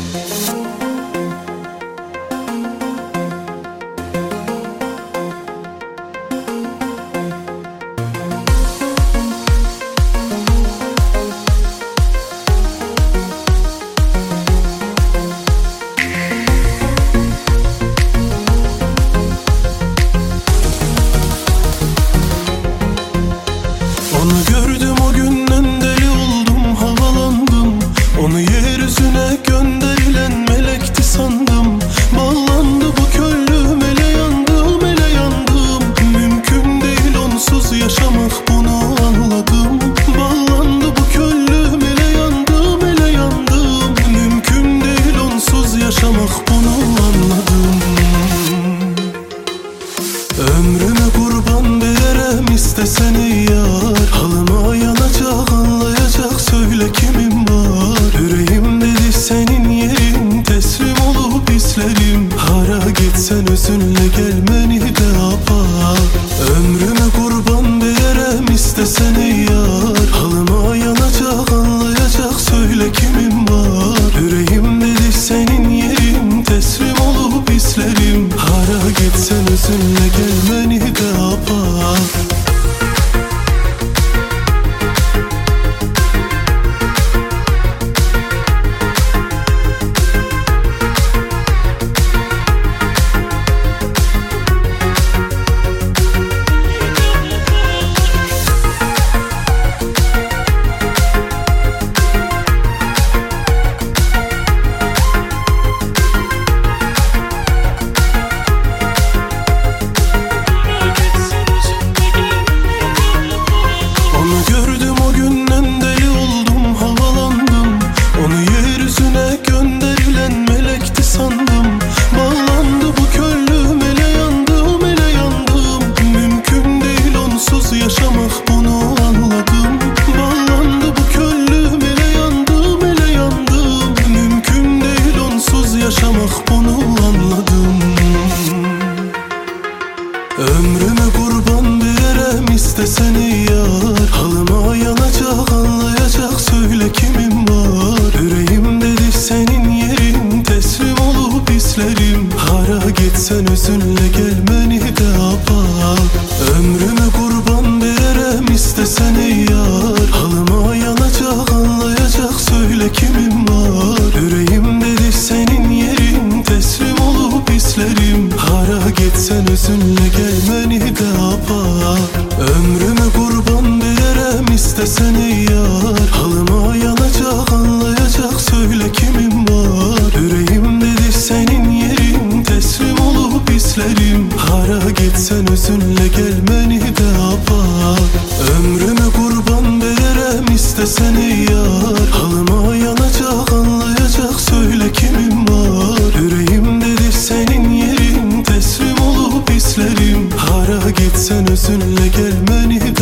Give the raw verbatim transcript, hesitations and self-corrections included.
Onu gördüm o günden deli oldum, havalandım. Onu yeryüzüne gönderilen melekti sandım. Bağlandı bu köllü mele, yandım ele yandım. Mümkün değil onsuz yaşamak, bunu anladım. Bağlandı bu köllü mele, yandım ele yandım. Mümkün değil onsuz yaşamak, bunu anladım. Ömrüme kurban verem istesene yar. Halıma yanacak, anlayacak, söyle kimin var. Yüreğim dedi senin yerin, teslim olup izlerim. Hara gitsen özünle gelmeni de yapar. Ömrüme kurban verem istesene yar. Halıma yanacak, anlayacak, söyle kimin var. Yüreğim dedi senin yerin, teslim olup izlerim. Hara gitsen özünle gelmeni de yapar. Ömrüme kurban verem istesene yar. Halıma yanacak, anlayacak, söyle kimin var. Yüreğim dedi senin yerin, teslim olup izlerim. Hara gitsen özünle gelmeni de yapar. Ömrüme kurban verem istesene yar. Halıma yanacak, anlayacak, söyle kimin var. Yüreğim dedi senin yerin, teslim olup izlerim. Hara gitsen özünle gelmeni de yapar. Ömrüme kurban verem istesene yar. Halıma yanacak, anlayacak, söyle kimin var. Yüreğim dedi senin yerin, teslim olup izlerim. Hara gitsen özünle gelmeni de yapar. Ömrüme kurban verem istesene yar. Halıma yanacak, anlayacak, söyle kimin var. Yüreğim dedi senin yerin, teslim olup izlerim. Hara gitsen özünle gelmeni